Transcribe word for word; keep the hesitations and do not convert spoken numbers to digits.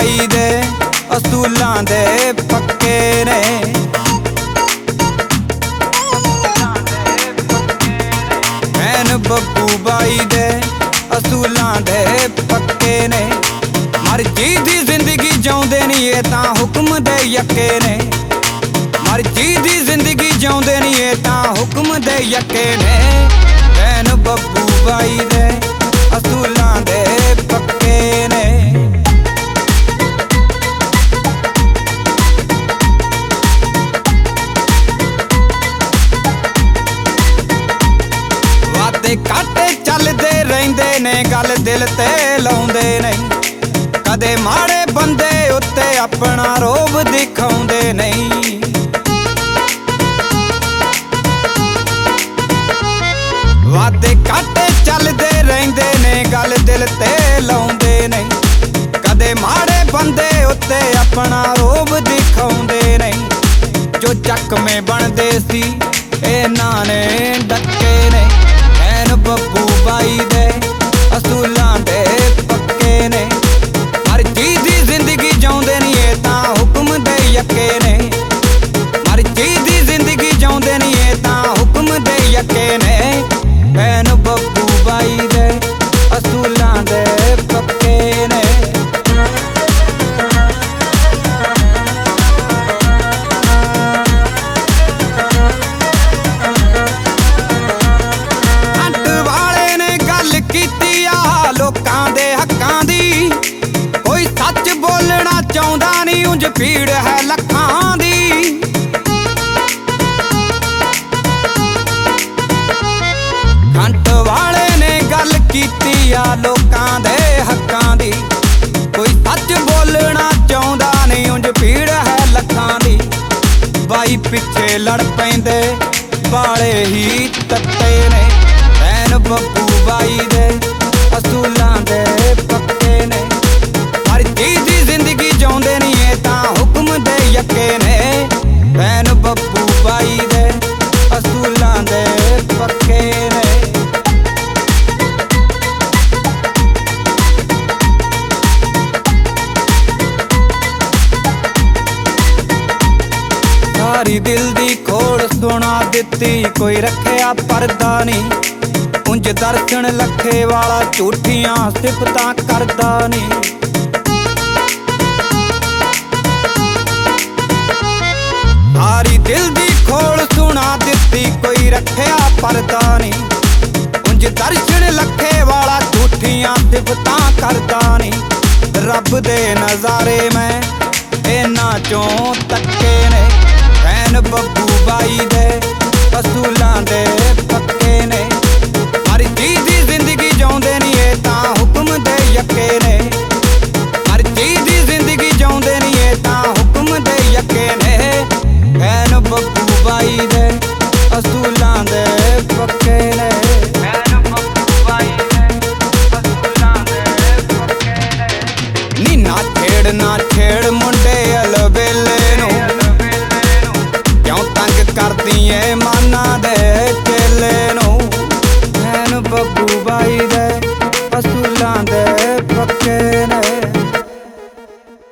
ਬਾਈ ਦੇ ਅਸੂਲਾਂ ਦੇ ਪੱਕੇ ਨੇ। ਐਨ ਬੱਬੂ ਬਾਈ ਦੇ ਅਸੂਲਾਂ ਦੇ ਪੱਕੇ ਨੇ। ਮਰਜ਼ੀ ਦੀ ਜ਼ਿੰਦਗੀ ਜਿਉਂਦੇ ਨੀ ਇਹ ਤਾਂ ਹੁਕਮ ਦੇ ਯੱਕੇ ਨੇ। ਮਰਜ਼ੀ ਦੀ ਜ਼ਿੰਦਗੀ ਜਿਉਂਦੇ ਨੀ ਇਹ ਤਾਂ ਹੁਕਮ ਦੇ ਯੱਕੇ ਨੇ। ਐਨ ਬੱਬੂ ਬਾਈ ਦੇ ਅਸੂਲਾਂ ਦੇ ਪੱਕੇ ਨੇ। ਵਾਦੇ ਘਾਟੇ ਚੱਲਦੇ ਰਹਿੰਦੇ ਨੇ, ਗੱਲ ਦਿਲ ਤੇ ਲਾਉਂਦੇ ਨਹੀਂ। ਕਦੇ ਮਾੜੇ ਬੰਦੇ ਉੱਤੇ ਆਪਣਾ ਰੋਬ ਦਿਖਾਉਂਦੇ ਨਹੀਂ। ਵਾਦੇ ਘਾਟੇ ਚੱਲਦੇ ਰਹਿੰਦੇ ਨੇ, ਗੱਲ ਦਿਲ ਤੇ ਲਾਉਂਦੇ ਨਹੀਂ। ਕਦੇ ਮਾੜੇ ਬੰਦੇ ਉੱਤੇ ਆਪਣਾ ਰੋਬ ਦਿਖਾਉਂਦੇ ਨਹੀਂ। ਜੋ ਚੱਕਵੇਂ ਬਣਦੇ ਸੀ ਇਹਨਾਂ ਨੇ ਡੱਕੇ ਨੇ। ਐਨ ਬੱਬੂ ਬਾਈ ਦੇ ਅਸੂਲਾਂ ਦੇ ਪੱਕੇ ਨੇ। ਮਰਜ਼ੀ ਦੀ ਜ਼ਿੰਦਗੀ ਜਿਉਂਦੇ ਨੀ ਇਹ ਤਾਂ ਹੁਕਮ ਦੇ ਯੱਕੇ ਨੇ। ਮਰਜ਼ੀ ਦੀ ਜ਼ਿੰਦਗੀ ਜਿਉਂਦੇ ਨੀ ਇਹ ਤਾਂ ਹੁਕਮ ਦੇ ਯੱਕੇ ਨੇ। ਐਨ ਬੱਬੂ ਬਾਈ ਦੇ ਅਸੂਲਾਂ ਦੇ ਪੱਕੇ ਨੇ। ਹੰਟ ਵਾਲੇ ਨੇ ਗੱਲ ਕੀਤੀ ਆ ਲੋਕਾਂ ਦੇ ਹੱਕਾਂ ਦੀ। ਕੋਈ ਸੱਚ ਬੋਲਣਾ ਚਾਹੁੰਦਾ ਨਹੀਂ, ਉਂਝ ਭੀੜ ਹੈ ਲੱਖਾਂ ਦੀ। ਹੰਟ ਵਾਲੇ ਨੇ ਗੱਲ ਕੀਤੀ ਆ ਲੋਕਾਂ ਦੇ ਹੱਕਾਂ ਦੀ। ਕੋਈ ਸੱਚ ਬੋਲਣਾ ਚਾਹੁੰਦਾ ਨਹੀਂ, ਉਂਝ ਭੀੜ ਹੈ ਲੱਖਾਂ ਦੀ। ਬਾਈ ਪਿੱਛੇ ਲੜ ਪੈਂਦੇ ਵਾਲੇ ਹੀ ਤੱਤੇ ਨੇ। ਐਨ ਬੱਬੂ ਬਾਈ ਦੇ ਅਸੂਲਾਂ ਦੇ ਪੱਕੇ ਨੇ। ਮਰਜ਼ੀ ਦੀ ਜ਼ਿੰਦਗੀ ਜਿਉਂਦੇ ਨੀ ਇਹ ਤਾਂ ਹੁਕਮ ਦੇ ਯੱਕੇ ਨੇ। ਐਨ ਬੱਬੂ ਬਾਈ ਦੇ ਅਸੂਲਾਂ ਦੇ ਪੱਕੇ ਨੇ। ਸਾਰੀ ਦਿਲ ਦੀ ਖੋੜ ਸੁਣਾ ਦਿੱਤੀ, ਕੋਈ ਰੱਖਿਆ ਪਰਦਾ ਨੀ। ਉਂਝ ਦਰਸ਼ਨ ਲੱਖੇ ਵਾਲਾ ਝੂਠੀਆਂ ਸਿਫਤਾਂ ਕਰਦਾ ਨੀ। ਸਾਰੀ ਦਿਲ ਦੀ ਖੋੜ ਸੁਣਾ ਦਿੱਤੀ, ਕੋਈ ਰੱਖਿਆ ਪਰਦਾ ਨੀ। ਉਂਝ ਦਰਸ਼ਨ ਲੱਖੇ ਵਾਲਾ ਝੂਠੀਆਂ ਸਿਫਤਾਂ ਕਰਦਾ ਨੀ। ਰੱਬ ਦੇ ਨਜ਼ਾਰੇ ਮੈਂ ਇਹਨਾਂ ਚੋਂ ਤੱਕੇ ਨੇ। ਐਨ ਬੱਬੂ ਬਾਈ ਦੇ ਅਸੂਲਾਂ ਦੇ ਪੱਕੇ ਨੇ। ਮਰਜ਼ੀ ਦੀ ਜ਼ਿੰਦਗੀ ਜਿਉਂਦੇ ਨੀ ਇਹ ਤਾਂ ਹੁਕਮ ਦੇ ਯੱਕੇ ਨੇ। ਮਰਜ਼ੀ ਦੀ ਜ਼ਿੰਦਗੀ ਜਿਉਂਦੇ ਨੀ ਇਹ ਤਾਂ ਹੁਕਮ ਦੇ ਯੱਕੇ ਨੇ। ਐਨ ਬੱਬੂ ਬਾਈ ਦੇ ਅਸੂਲਾਂ ਦੇ ਪੱਕੇ ਨੇ। ਐਨ ਬੱਬੂ ਬਾਈ ਦੇ ਅਸੂਲਾਂ ਦੇ ਪੱਕੇ ਨੇ। ਨੀ ਨਾ ਛੇੜ ਨਾ ਛੇੜ ਮੁੰਡੇ ਅਲਬੇਲੇ ਨੂੰ, ਕਿਉਂ ਤੰਗ ਕਰਦੀ ਏ ਮਾਨਾ ਦੇ ਚੇਲੇ ਨੂੰ। ਐਨ ਬੱਬੂ ਬਾਈ ਦੇ ਅਸੂਲਾਂ ਦੇ ਪੱਕੇ ਨੇ।